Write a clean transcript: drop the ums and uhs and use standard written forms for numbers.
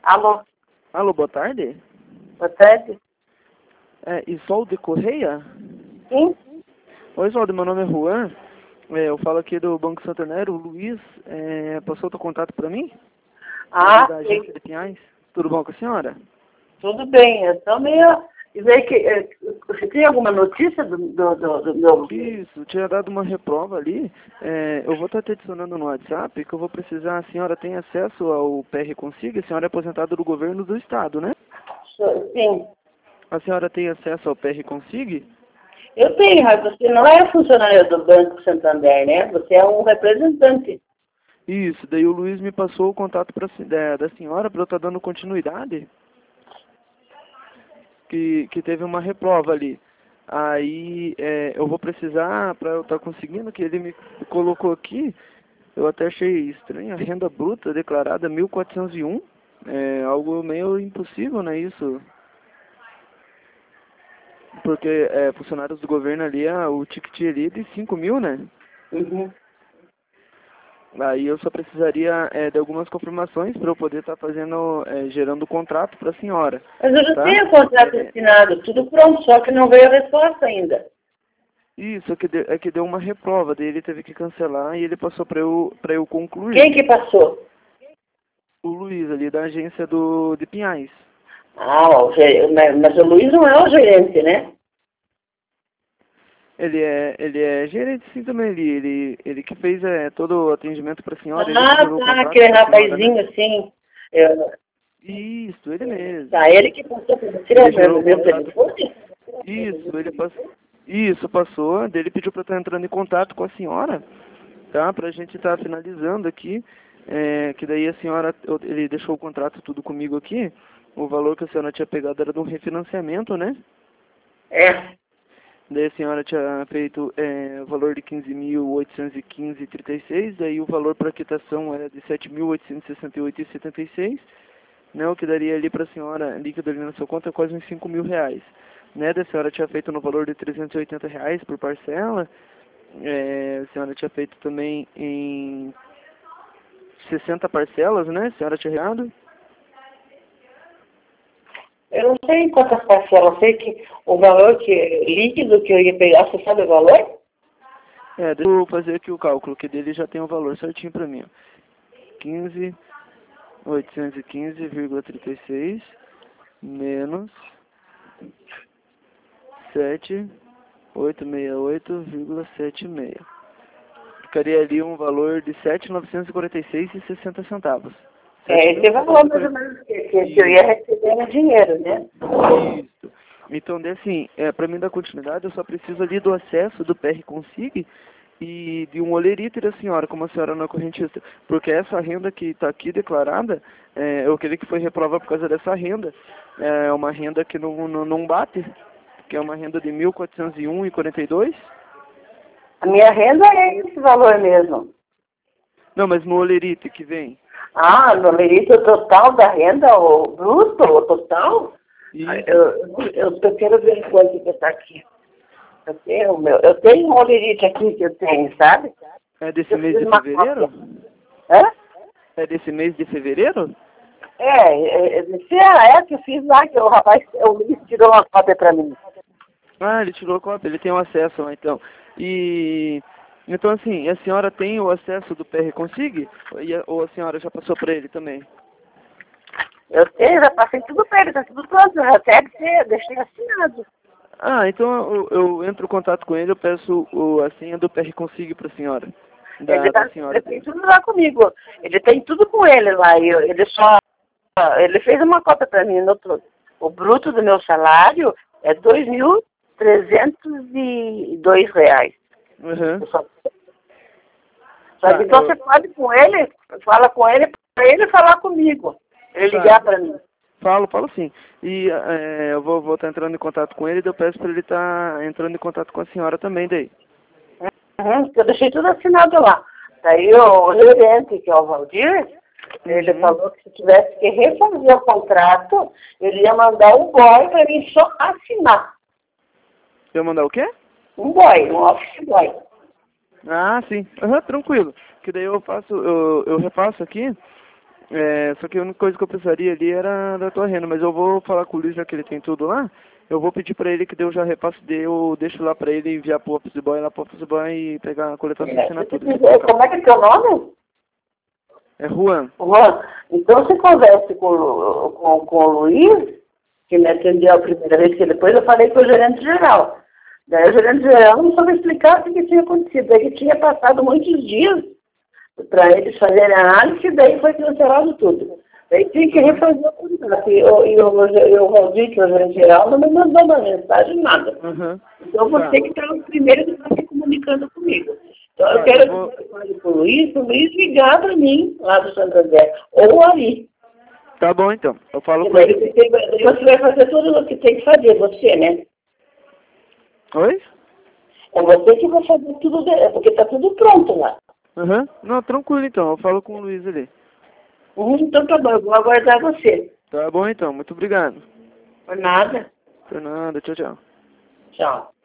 Alô, Alô, boa tarde. boa tarde. É Isolde Correia? Sim? Oi, Isolde, meu nome é Juan. Eu falo aqui do Banco Santander. O Luiz passou o contato para mim? Ali Ah, da sim. agência de Pinhais. Tudo bom com a senhora? Tudo bem. Eu tô meio... Dizer que, você tem alguma notícia do meu... Isso, tinha dado uma reprova ali. Eu vou estar te adicionando no WhatsApp que eu vou precisar. A senhora tem acesso ao PR Consiga? A senhora é aposentada do governo do estado, né? Sim. A senhora tem acesso ao PR Consiga? Eu tenho, mas você não é funcionário do Banco Santander, né? Você é um representante. Isso, daí o Luiz me passou o contato da senhora para eu estar dando continuidade. Que teve uma reprova ali. Aí eu vou precisar, para eu estar conseguindo, que ele me colocou aqui, eu até achei estranho, a renda bruta declarada 1.401, algo meio impossível, né, isso? Porque funcionários do governo ali, o ticket ali é de 5 mil, né? Uhum. Aí eu só precisaria de algumas confirmações para eu poder estar fazendo, gerando o contrato para a senhora, Mas eu já tá? tenho o contrato assinado, tudo pronto, só que não veio a resposta ainda. Isso, é que deu uma reprova, daí ele teve que cancelar e ele passou para eu concluir. Quem que passou? O Luiz ali da agência de Pinhais. Ah, mas o Luiz não é o gerente, né? Ele é gerente sim também, ele que fez todo o atendimento para a senhora, ele que Ah, gerou o tá, contrato aquele para a senhora, né? rapazinho assim. Eu, Isso, ele mesmo. tá, ele que passou para você Ele o gerou o meu contrato. telefone? Isso, ele passou. Isso, passou, daí ele pediu para estar entrando em contato com a senhora, tá? Pra gente estar finalizando aqui, que daí a senhora, ele deixou o contrato tudo comigo aqui, o valor que a senhora tinha pegado era de um refinanciamento, né? É. Daí a senhora tinha feito o valor de 15.815,36, daí o valor para quitação era de 7.868,76, né? O que daria ali para a senhora, líquido ali na sua conta, quase uns 5 mil reais. Né? Da senhora tinha feito no valor de R$ 380 por parcela, a senhora tinha feito também em 60 parcelas, né? A senhora tinha reado? Eu não sei quantas parcelas, eu sei que o valor líquido que eu ia pegar, você sabe o valor? Deixa eu fazer aqui o cálculo, que dele já tem o valor certinho para mim. Ó. 15.815,36 menos 7.868,76. Ficaria ali um valor de 7.946,60 centavos. É esse valor mais ou 7.940. menos que eu ia receber no dinheiro, né? Isso. Então, daí, assim, para mim dar continuidade, eu só preciso ali do acesso do PR Consigue e de um olerite da senhora, como a senhora não é correntista. Porque essa renda que está aqui declarada, eu queria que foi reprova por causa dessa renda. É uma renda que não bate, que é uma renda de 1.401,42. A minha renda é esse valor mesmo. Não, mas no olerite que vem. Ah, no limite o total da renda, o bruto, o total? Isso. Eu quero ver quanto que está aqui. Eu tenho um olerite aqui que eu tenho, sabe? É desse Eu mês fiz de uma cópia. fevereiro? Hã? É desse mês de fevereiro? É que eu fiz lá, que o rapaz, o Luiz tirou uma cópia para mim. Ah, ele tirou a cópia, ele tem o acesso lá, então. Então, assim, a senhora tem o acesso do PR Consigue? Ou a senhora já passou para ele também? Eu tenho, já passei tudo para ele, tá tudo pronto, até deixei assinado. Ah, então eu entro em contato com ele, eu peço a senha do PR Consigue para a senhora. Da Ele senhora tem dele. tudo lá comigo. Ele tem tudo com ele lá. Ele fez uma cópia para mim. O bruto do meu salário é R$ 2.302. Uhum. Só que então você pode ir com ele, fala com ele, para ele falar comigo. Ele ligar para mim. Falo sim. E eu vou estar entrando em contato com ele, daí eu peço para ele estar entrando em contato com a senhora também, daí. Uhum, eu deixei tudo assinado lá. Daí o gerente, que é o Valdir, ele falou que se tivesse que refazer o contrato, ele ia mandar um boy para mim só assinar. Eu mandar o quê? Um boy, um office boy. Ah, sim. Tranquilo. Que daí eu repasso aqui. Só que a única coisa que eu precisaria ali era da tua renda, mas eu vou falar com o Luiz, já que ele tem tudo lá. Eu vou pedir pra ele que eu já repasse dele, eu deixo lá pra ele enviar pro Office Boy lá pro Office Boy e pegar, coletar essa assinatura. Como é que é teu nome? É Juan. Juan, então você converse com o Luiz, que me atendeu a primeira vez, que depois eu falei com o gerente geral. Daí o gerente geral não soube explicar o que tinha acontecido. Daí que tinha passado muitos dias para eles fazerem a análise, e daí foi cancelado tudo. Daí tinha que refazer o contrato. E o Valdir, que é o gerente geral, não me mandou uma mensagem, nada. Então você que está o primeiro que está se comunicando comigo. Então eu quero que você fale com o Luiz ligar para mim, lá do Santander, ou ali. Tá bom, então. Eu falo com ele. Você vai fazer tudo o que tem que fazer, você, né? Oi? É você que vai fazer tudo, porque tá tudo pronto lá. Não, tranquilo então. Eu falo com o Luiz ali. Então tá bom, eu vou aguardar você. Tá bom então. Muito obrigado. Por nada. Por nada. Tchau, tchau. Tchau.